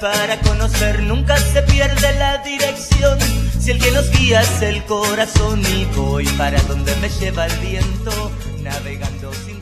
para conocer, nunca se pierde la dirección. Si el que nos guía es el corazón y voy para donde me lleva el viento, navegando sin